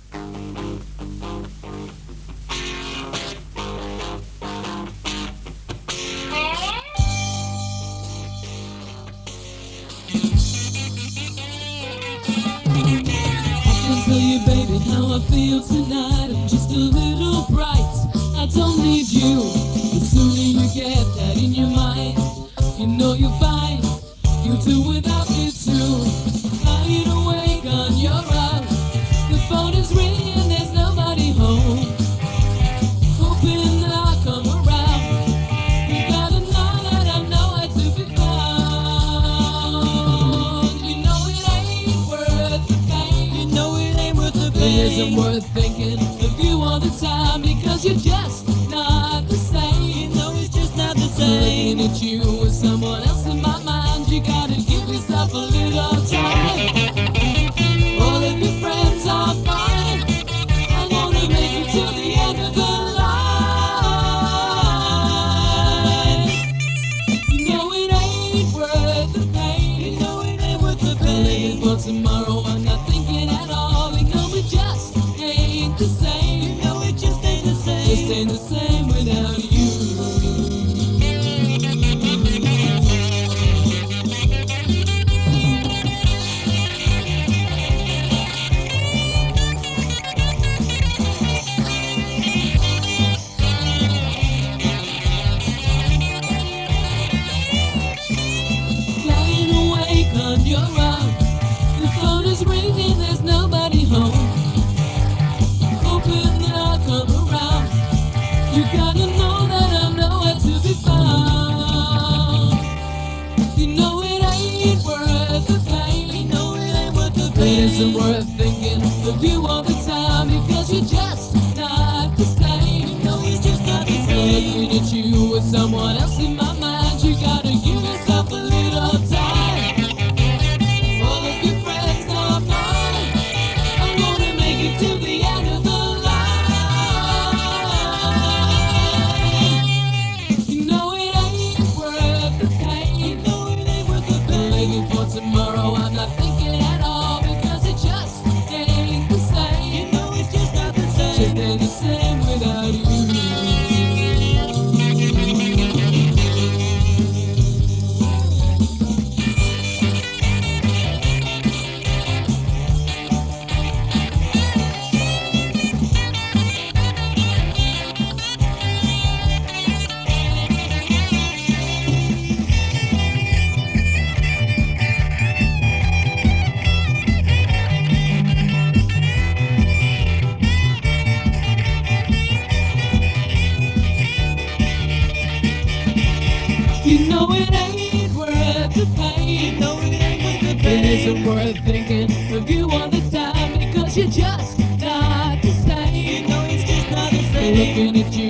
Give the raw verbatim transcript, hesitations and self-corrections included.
Tell you, baby, how I feel tonight. I'm just a little bright. I don't need you. The sooner you get that in your mind, you know you're fine. You do without me too. Lying awake on your own. The phone is ringing, there's nobody home. Hoping that I'll come around. You gotta know that I'm nowhere to be found. You know it ain't worth the pain. You know it It isn't worth thinking of you all the time, because you're just not the same. You know it's just not the same. Looking at you with someone else in my mind, you gotta give yourself a little time. All of your friends are fine. I wanna make it to the end of the line. You know it ain't worth the pain. You know it ain't worth the pain. Living for tomorrow, I'm not thinking at all. Just ain't the same. You know it just ain't the same. Just ain't the same without you. Lying awake on your own. The phone is ringing, there's nobody home. You gotta know that I'm nowhere to be found. You know it ain't worth the pain. You know it ain't worth the pain. It isn't worth thinking of you all the time, because you're just not the same. You know it's just not the same. Looking at you with someone else in my mind, you gotta give yourself a little time. All of your friends are mine. I'm gonna make it to the end of the tomorrow, I'm not thinking at all, because it just ain't the same. You know it's just not the same. Just ain't the same without you. You know it ain't worth the pain. You know it ain't worth the pain. It isn't worth thinking of you all the time, because you're just not the same. You know it's just not the same. Looking at you